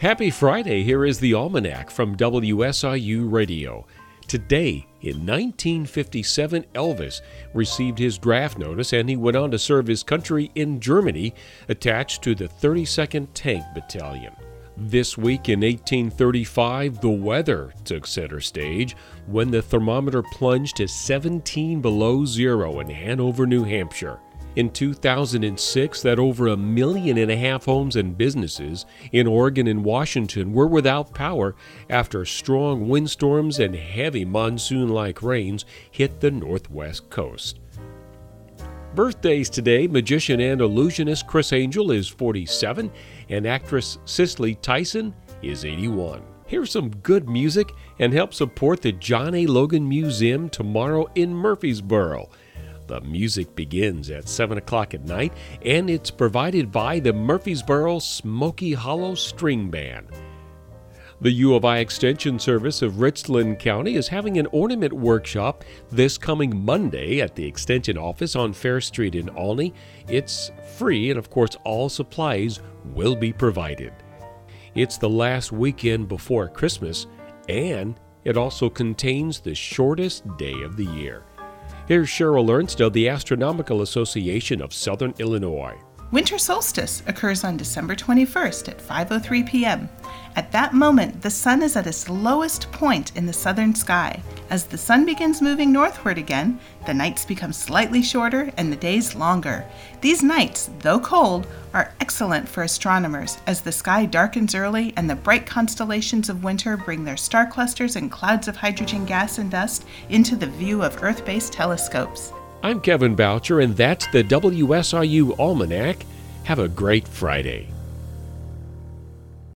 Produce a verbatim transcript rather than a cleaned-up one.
Happy Friday. Here is the Almanac from W S I U Radio. Today, in nineteen fifty-seven, Elvis received his draft notice and he went on to serve his country in Germany, attached to the thirty-second Tank Battalion. This week in eighteen thirty-five, the weather took center stage when the thermometer plunged to seventeen below zero in Hanover, New Hampshire. In two thousand six, that over a million and a half homes and businesses in Oregon and Washington were without power after strong windstorms and heavy monsoon-like rains hit the northwest coast. Birthdays today, magician and illusionist Criss Angel is forty-seven, and actress Cicely Tyson is eighty-one. Here's some good music and help support the John A. Logan Museum tomorrow in Murfreesboro. The music begins at seven o'clock at night, and it's provided by the Murfreesboro Smoky Hollow String Band. The U of I Extension Service of Richland County is having an ornament workshop this coming Monday at the Extension office on Fair Street in Olney. It's free, and of course all supplies will be provided. It's the last weekend before Christmas, and it also contains the shortest day of the year. Here's Cheryl Ernst of the Astronomical Association of Southern Illinois. Winter solstice occurs on December twenty-first at five oh three p.m. At that moment, the sun is at its lowest point in the southern sky. As the sun begins moving northward again, the nights become slightly shorter and the days longer. These nights, though cold, are excellent for astronomers as the sky darkens early and the bright constellations of winter bring their star clusters and clouds of hydrogen gas and dust into the view of Earth-based telescopes. I'm Kevin Boucher, and that's the W S I U Almanac. Have a great Friday.